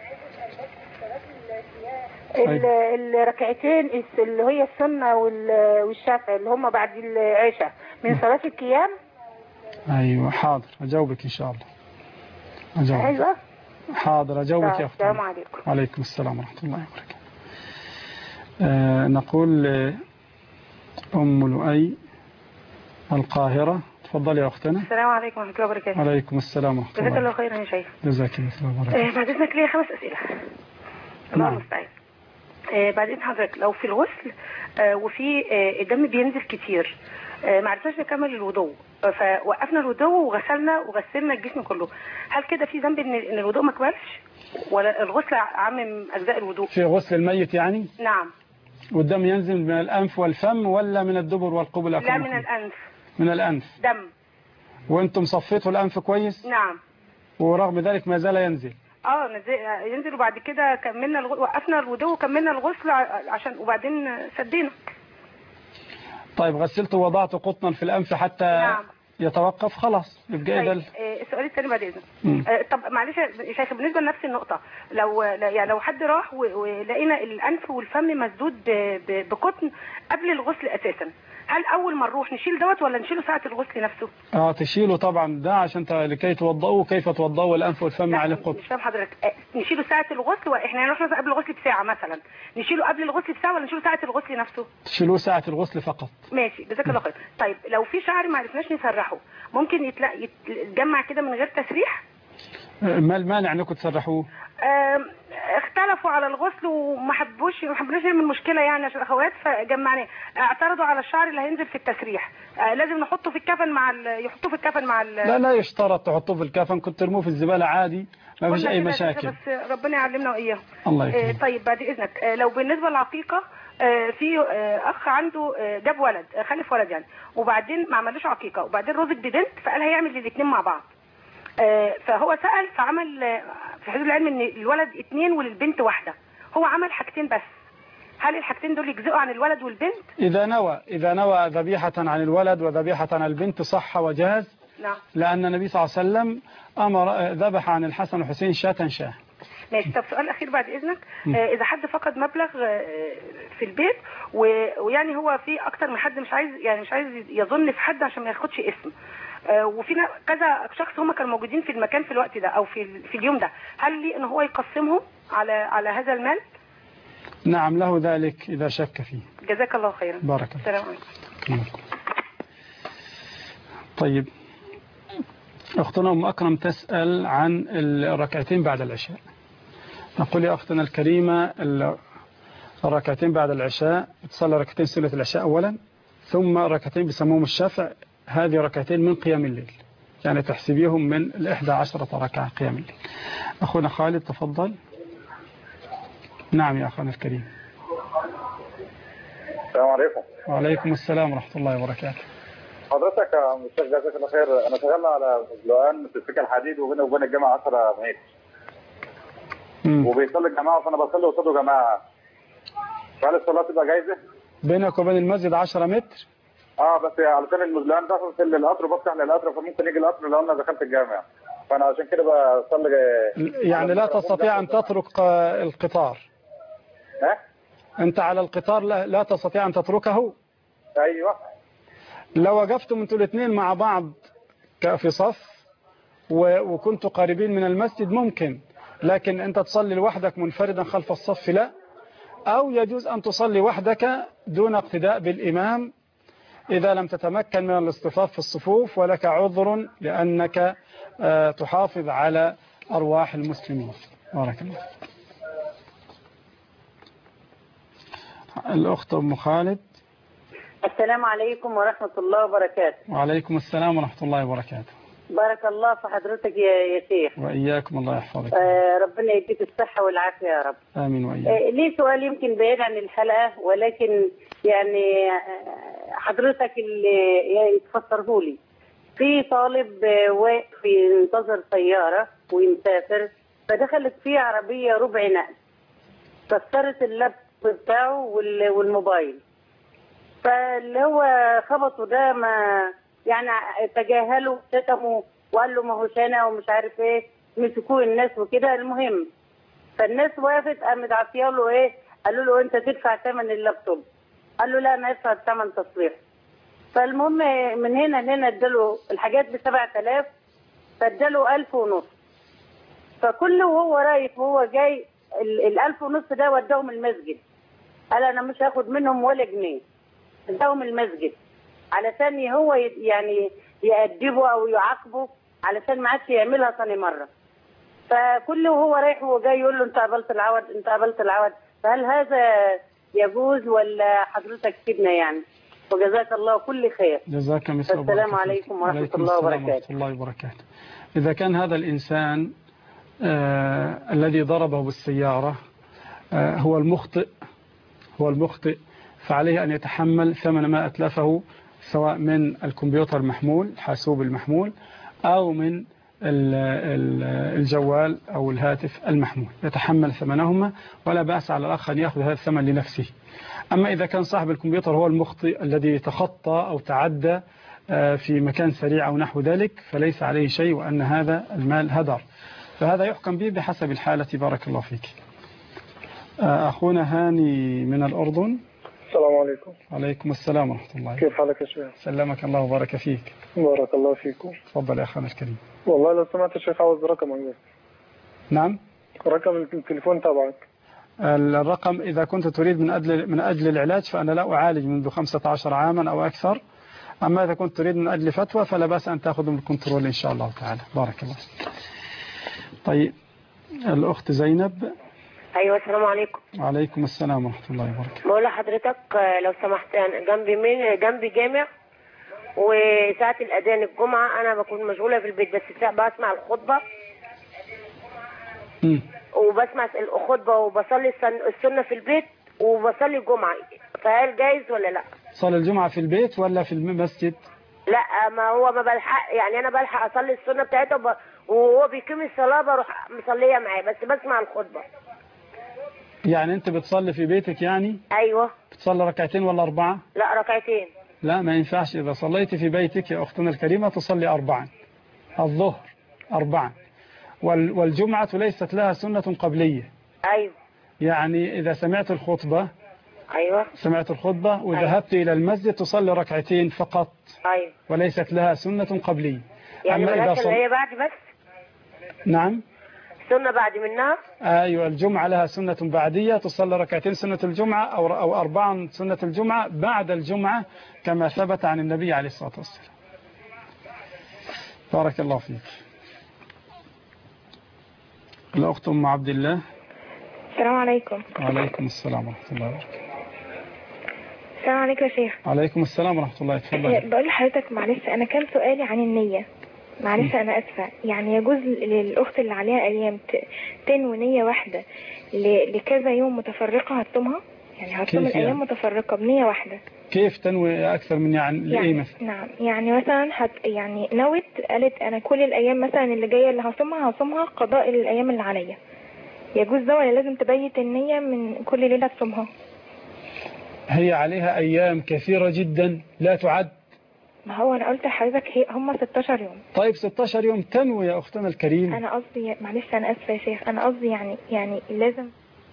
الركعتين اللي هي السنة والشافع اللي هم بعد العشاء من صلاة القيام. أيوة حاضر أجاوبك إن شاء الله. أجاوبك. أيوة حاضر أجاوبك يا أختنا. السلام عليكم. وعليكم السلام ورحمة الله وبركاته. نقول أم لؤي القاهرة تفضل يا أختنا. السلام عليكم ورحمة الله وبركاته. وعليكم السلام ورحمة الله. جزاك الله خيرا يا شيخ. جزاك الله خيرا. بعد إذنك ليا 5 أسئلة. الله المستعان. بعد إذن حضرتك لو في الغسل وفي الدم بينزل كتير ما عرفناش نكمل الوضوء فوقفنا الوضوء وغسلنا الجسم كله، هل كده في ذنب ان الوضوء ما كملش ولا الغسل عمم اجزاء الوضوء؟ في غسل الميت يعني؟ نعم. والدم ينزل من الانف والفم ولا من الدبر والقبل؟ لا من الانف. من الانف دم. وانتم صفيتوا الانف كويس؟ نعم. ورغم ذلك ما زال ينزل؟ ينزل وبعد كده كملنا وقفنا الوضوء وكملنا الغسل عشان وبعدين سدينا. طيب غسلت ووضعت قطنا في الأنف حتى نعم. يتوقف خلاص يبقى طيب. السؤال الثاني بعد إذنك. طب معلش يا شيخ بالنسبة لنفس النقطة لو حد راح ولقينا الأنف والفم مسدود بقطن قبل الغسل أساسا، هل أول ما نروح نشيل دوت ولا نشيله ساعة الغسل نفسه؟ تشيله طبعا ده عشان لكي توضؤوا. كيف توضؤوا الأنف والفم على القطن؟ مش فاهم حضرتك. نشيله ساعة الغسل واحنا هنروح قبل الغسل بساعة مثلا، نشيله قبل الغسل بساعة ولا نشيله ساعة الغسل نفسه؟ تشيلوه ساعة الغسل فقط. ماشي جزاك الله خير. طيب لو في شعر ما عرفناش نسرحه ممكن يتجمع كده من غير تسريح؟ ما المانع انكم تسرحوه؟ اختلفوا على الغسل وما حبناش نعمل مشكله يعني عشان الاخوات فجمعناه. اعترضوا على الشعر اللي هينزل في التسريح. لازم نحطه في الكفن يحطوه في الكفن مع لا يشترط تحطوه في الكفن، كنت ترموه في الزباله عادي ما فيش اي مشاكل. بس ربنا يعلمنا واياهم. الله يكرمك. طيب بعد اذنك لو بالنسبه للعقيقه في اخ عنده جاب ولد خلف ولد يعني وبعدين ما عملوش عقيقه وبعدين رزق ببنت فقال هيعمل الاثنين مع بعض. فهو سأل فعمل في حدود العلم ان الولد 2 وللبنت 1. هو عمل حاجتين بس، هل الحاجتين دول يجزئوا عن الولد والبنت؟ إذا نوى ذبيحة عن الولد وذبيحة عن البنت صح وجاز. نعم. لأن النبي صلى الله عليه وسلم ذبح عن الحسن والحسين شاة. ماشي. طب سؤال أخير بعد إذنك. إذا حد فقد مبلغ في البيت ويعني هو في أكتر من حد مش عايز يظن في حد عشان ما ياخدش اسم وفينا كذا شخص هم كانوا موجودين في المكان في الوقت ده أو في اليوم ده، هل ليه إن هو يقسمهم على هذا المال؟ نعم له ذلك إذا شك فيه. جزاك الله خيرا. بارك الله. السلام عليكم. طيب أختنا أم أكرم تسأل عن الركعتين بعد العشاء. نقول يا أختنا الكريمة الركعتين بعد العشاء تصلي ركعتين سنة العشاء أولا ثم ركعتين بسموهم الشفع، هذه ركعتين من قيام الليل يعني تحسبيهم من 11 ركعة قيام الليل. أخونا خالد تفضل. نعم يا أخونا الكريم. السلام عليكم. وعليكم السلام ورحمة الله وبركاته. حضرتك يا مستر جزاك الله خير، أنا شغال على مزلقان في السكة الحديد وبيني وبين الجامعة 10 متر وبيصلي الجماعة فأنا بصلي قصاده جماعة، فهل الصلاة تبقى جايزة؟ بينك وبين المسجد 10 متر؟ بس علشان المزلقان ده في القطر بفتح للقطر فممكن يجي القطر لو أنا دخلت الجامع فأنا عشان كده بصلي. يعني لا تستطيع أن تترك القطار؟ أنت على القطار لا تستطيع أن تتركه؟ أيوة. لو وقفتم أنتوا الاثنين مع بعض في صف وكنتوا قريبين من المسجد ممكن، لكن أنت تصلي لوحدك منفردا خلف الصف لا، أو يجوز أن تصلي وحدك دون اقتداء بالإمام إذا لم تتمكن من الاصطفاف في الصفوف ولك عذر لأنك تحافظ على أرواح المسلمين. بارك الله. الأخت أم خالد. السلام عليكم ورحمة الله وبركاته. وعليكم السلام ورحمة الله وبركاته. بارك الله في حضرتك يا شيخ. وإياكم، الله يحفظك. ربنا يديك الصحة والعافية يا رب. آمين وإياك. لي سؤال يمكن بعيد عن الحلقة، ولكن يعني حضرتك اللي يعني تفسره لي. في طالب واقف ينتظر سيارة ويمسافر، فدخلت فيه عربية ربع نقل، كسرت اللابتوب بتاعه والموبايل. فاللي هو خبطه ده ما يعني تجاهله، شتمه وقال له ما هوش انا ومش عارف ايه، مسكوه الناس وكده. المهم فالناس وقفت، قامت عطيه له ايه، قالوا له انت تدفع ثمن اللابتوب، قال له لا انا ادفع ثمن تصليح. فالمهم من هنا لهنا اداله الحاجات ب 7000، فاداله 1500. فكل وهو رايح وهو جاي ال 1500 ده وداهم المسجد، قال انا مش هاخد منهم ولا جنيه، اداهم المسجد علشان هو يعني يأدبه او يعاقبه علشان ما عادش يعملها ثاني مره. فكل وهو رايح وهو جاي يقول له انت قبلت العوض، انت قبلت العوض. فهل هذا يجوز ولا حضرتك سيبنا يعني؟ وجزاك الله كل خير. جزاك مثل. السلام عليكم ورحمة الله وبركاته. ورحمة الله وبركاته. إذا كان هذا الإنسان الذي ضربه بالسيارة هو المخطئ، فعليه أن يتحمل ثمن ما أتلفه، سواء من الكمبيوتر المحمول، الحاسوب المحمول، أو من الجوال أو الهاتف المحمول، يتحمل ثمنهما ولا بأس على الأخ أن يأخذ هذا الثمن لنفسه. أما إذا كان صاحب الكمبيوتر هو المخطئ الذي تخطى أو تعدى في مكان سريع أو نحو ذلك، فليس عليه شيء، وأن هذا المال هدر، فهذا يحكم به بحسب الحالة. بارك الله فيك. أخونا هاني من الأردن. السلام عليكم. وعليكم السلام ورحمة الله. كيف حالك يا شيخ؟ سلمك الله وبارك فيك. بارك الله فيكم. تفضل يا أخونا الكريم. والله لو سمعت يا شيخ عاوز رقمك بس. نعم، رقم التليفون تبعك. الرقم إذا كنت تريد من أجل العلاج فأنا لا أعالج منذ 15 عاما أو أكثر. أما إذا كنت تريد من أجل فتوى فلا بأس أن تأخذ من الكنترول إن شاء الله تعالى. بارك الله. طيب الأخت زينب. أيوة السلام عليكم. وعليكم السلام ورحمة الله وبركاته. بقول لحضرتك لو سمحت، جنبي جامع، وساعة الأذان الجمعة أنا بكون مشغولة في البيت، بس بسمع الخطبة وبسمع الخطبة وبصلي السنة في البيت وبصلي الجمعة، فهل جايز ولا لا؟ صلي الجمعة في البيت ولا في المسجد؟ لا، ما هو ما بلحق، يعني أنا بلحق أصلي السنة بتاعته وهو بيقيم الصلاة بروح مصلية معاه، بس بسمع الخطبة. يعني أنت بتصلي في بيتك يعني؟ أيوة. بتصلي ركعتين ولا 4؟ لا، ركعتين. لا، ما ينفعش. إذا صليت في بيتك يا أختنا الكريمة تصلي 4، الظهر 4، والجمعة ليست لها سنة قبلية. أيوة. يعني إذا سمعت الخطبة، أيوة، سمعت الخطبة وذهبت إلى المسجد تصلي ركعتين فقط. أيوة. وليست لها سنة قبلية. يعني ملاك اللي هي بعد بس؟ نعم، سنة بعد منها. أيوة، الجمعة لها سنة بعدية، تصلي ركعتين سنة الجمعة أو 4 سنة الجمعة بعد الجمعة كما ثبت عن النبي عليه الصلاة والسلام. بارك الله فيك. الأخت أم عبد الله. السلام عليكم. وعليكم السلام ورحمة الله وبركاته. السلام عليكم يا شيخ. وعليكم السلام ورحمة الله. تفضل. بقول لحضرتك معلش، أنا كان سؤالي عن النية، معلش أنا أسفة. يعني يجوز للأخت اللي عليها أيام تنوي نية واحدة لكذا يوم متفرقة هتصومها؟ يعني هتصوم الأيام متفرقة بنية واحدة. كيف تنوي أكثر من يعني لإيه مثلا؟ نعم، يعني مثلا يعني نوت، قالت أنا كل الأيام مثلا اللي جاية اللي هصومها قضاء للأيام اللي عليا، يجوز ده ولا لازم تبيت النية من كل ليلة تصومها؟ هي عليها أيام كثيرة جدا لا تعد. ما هو أنا قلت لحضرتك هم 16 يوم. طيب 16 يوم تنوي يا أختنا الكريم. أنا قصدي، معلش أنا أسفة يا شيخ، أنا قصدي يعني لازم.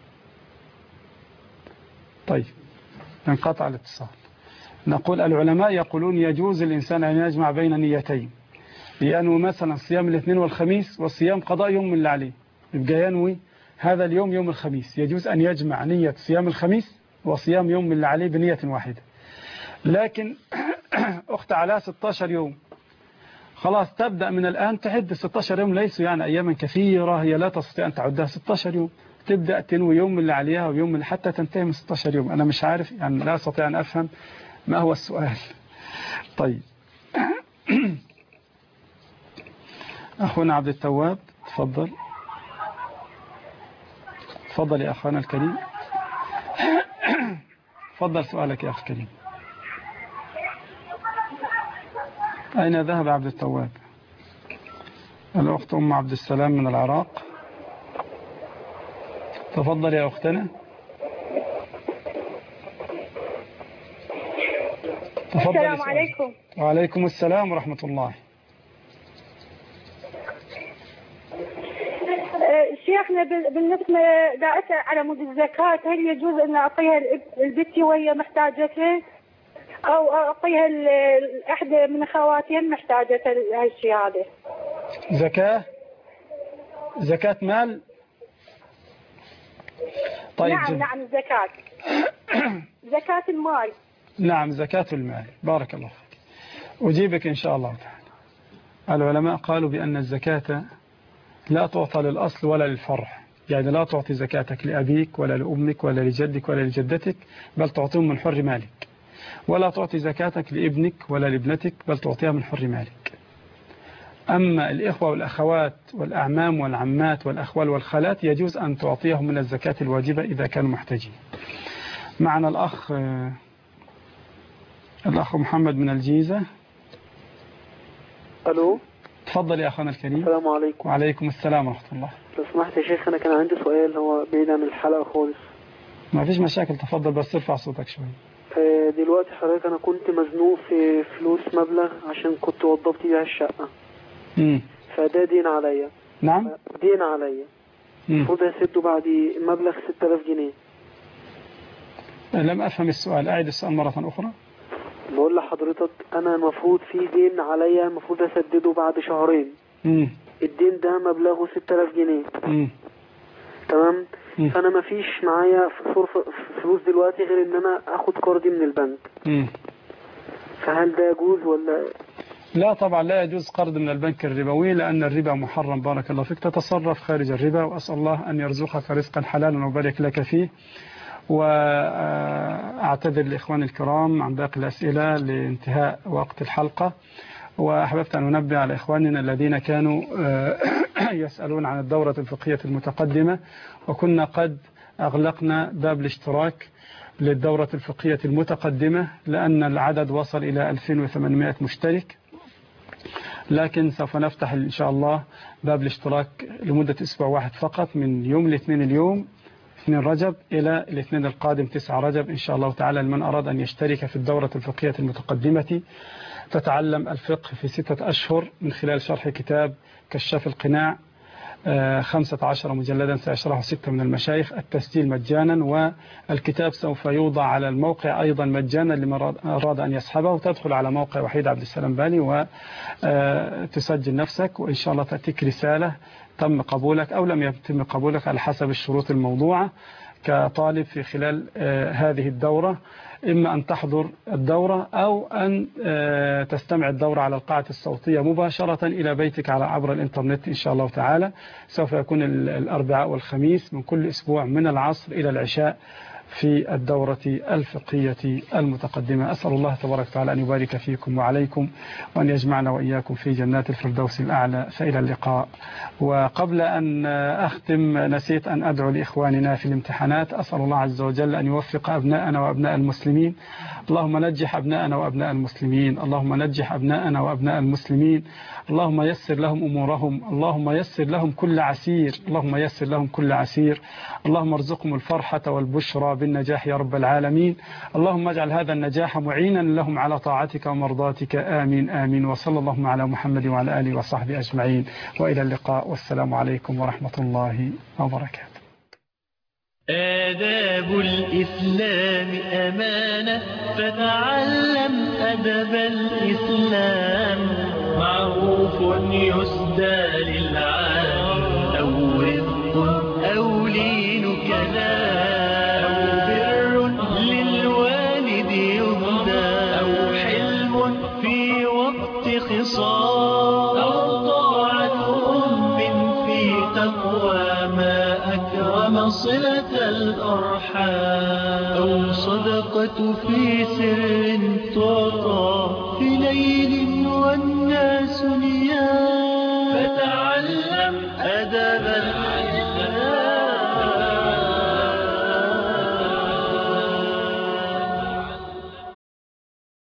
طيب انقطع الاتصال. نقول العلماء يقولون يجوز الإنسان أن يجمع بين نيتين، لأنه مثلا صيام الاثنين والخميس وصيام قضاء يوم من اللي عليه، يبقى ينوي هذا اليوم يوم الخميس، يجوز أن يجمع نية صيام الخميس وصيام يوم من اللي عليه بنية واحدة. لكن أخت على 16 يوم خلاص تبدأ من الآن تعد 16 يوم، ليسوا يعني أياما كثيرة، هي لا تستطيع أن تعدها 16 يوم، تبدأ تنوي يوم من اللي عليها ويوم من حتى تنتهي من 16 يوم. أنا مش عارف يعني، لا أستطيع أن أفهم ما هو السؤال. طيب أخونا عبد التواب تفضل. تفضل يا أخونا الكريم. تفضل سؤالك يا أخي الكريم. أين ذهب عبد التواب؟ الأخت أم عبد السلام من العراق. تفضل يا أختنا. السلام عليكم. وعليكم السلام ورحمة الله. شيخنا بالنسبة دائرة على مود الزكاة، هل يجوز أن أعطيها لبنتي وهي محتاجتها، أو أعطيها لأحد من أخواتي محتاجة هالشيء هذا؟ زكاة مال. طيب نعم زكاة. زكاة المال. نعم زكاة المال. بارك الله فيك. أجيبك إن شاء الله تعالى. العلماء قالوا بأن الزكاة لا تعطى للأصل ولا للفرع، يعني لا تعطي زكاتك لأبيك ولا لأمك ولا لجدك ولا لجدتك، بل تعطيهم من حر مالك. ولا تعطي زكاتك لابنك ولا لابنتك، بل تعطيها من حر مالك. أما الإخوة والأخوات والأعمام والعمات والأخوال والخالات يجوز أن تعطيهم من الزكاة الواجبة إذا كانوا محتاجين. معنا الأخ محمد من الجيزة. ألو. تفضل يا أخونا الكريم. السلام عليكم. وعليكم السلام ورحمة الله. لو سمحت يا شيخ، أنا كان عندي سؤال هو بعيد عن الحلقة خالص. ما فيش مشاكل، تفضل بس ارفع صوتك شوي. دلوقتي حضرتك أنا كنت مزنوق في فلوس مبلغ عشان كنت وضبت بيها الشقة. فده دين عليا. نعم. دين عليا. المفروض أسده بعد مبلغ 6000 جنيه. لم أفهم السؤال، أعيد السؤال مرة أخرى. بقول لحضرتك أنا المفروض في دين عليا، المفروض أسدده بعد شهرين. الدين ده مبلغه 6000 جنيه. تمام. فأنا ما فيش معايا فلوس دلوقتي غير إن أنا أخد قرضي من البنك. فهل ده يجوز ولا؟ لا طبعا لا يجوز قرض من البنك الربوي، لأن الربا محرم. بارك الله فيك. تتصرف خارج الربا، وأسأل الله أن يرزقك رزقا حلالا وبارك لك فيه. وأعتذر لإخواني الكرام عن باقي الأسئلة لانتهاء وقت الحلقة. وأحببت أن أنبه على إخواننا الذين كانوا يسألون عن الدورة الفقهية المتقدمة، وكنا قد أغلقنا باب الاشتراك للدورة الفقهية المتقدمة لأن العدد وصل إلى 2800 مشترك، لكن سوف نفتح إن شاء الله باب الاشتراك لمدة أسبوع واحد فقط، من يوم الاثنين اليوم 2 رجب إلى الاثنين القادم 9 رجب إن شاء الله تعالى، لمن أراد أن يشترك في الدورة الفقهية المتقدمة تتعلم الفقه في 6 أشهر من خلال شرح كتاب كشاف القناع 15 مجلدا سيشرحه 6 من المشايخ. التسجيل مجانا، والكتاب سوف يوضع على الموقع أيضا مجانا لمن أراد أن يسحبه. تدخل على موقع وحيد عبد السلام بالي وتسجل نفسك، وإن شاء الله تأتيك رسالة تم قبولك أو لم يتم قبولك على حسب الشروط الموضوعة كطالب في خلال هذه الدورة، إما أن تحضر الدورة أو أن تستمع الدورة على القاعة الصوتية مباشرة إلى بيتك عبر الإنترنت إن شاء الله تعالى. سوف يكون الأربعاء والخميس من كل أسبوع من العصر إلى العشاء في الدورة الفقهية المتقدمة. أسأل الله تبارك وتعالى أن يبارك فيكم وعليكم، وأن يجمعنا وإياكم في جنات الفردوس الأعلى. فإلى اللقاء. وقبل أن أختم نسيت أن أدعو لإخواننا في الامتحانات. أسأل الله عز وجل أن يوفق أبناءنا وأبناء المسلمين. اللهم نجح أبناءنا وأبناء المسلمين. اللهم نجح أبناءنا وأبناء المسلمين. اللهم يسر لهم أمورهم. اللهم يسر لهم كل عسير. اللهم يسر لهم كل عسير. اللهم ارزقهم الفرحة والبشرى بالنجاح يا رب العالمين. اللهم اجعل هذا النجاح معينا لهم على طاعتك ومرضاتك. آمين آمين. وصلى اللهم على محمد وعلى آله وصحبه أجمعين، وإلى اللقاء، والسلام عليكم ورحمة الله وبركاته. آداب الإسلام أمانة، فتعلم أدب الإسلام. معروف يسدى للعالم، أو رزق أو لين كلام، أو بر للوالد يهدى، أو حلم في وقت خصام، أو طاعة أم في تقوى ما أكرم صلة الأرحام، أو صدقة في سر تعطى في ليل والناس نيام. أدبا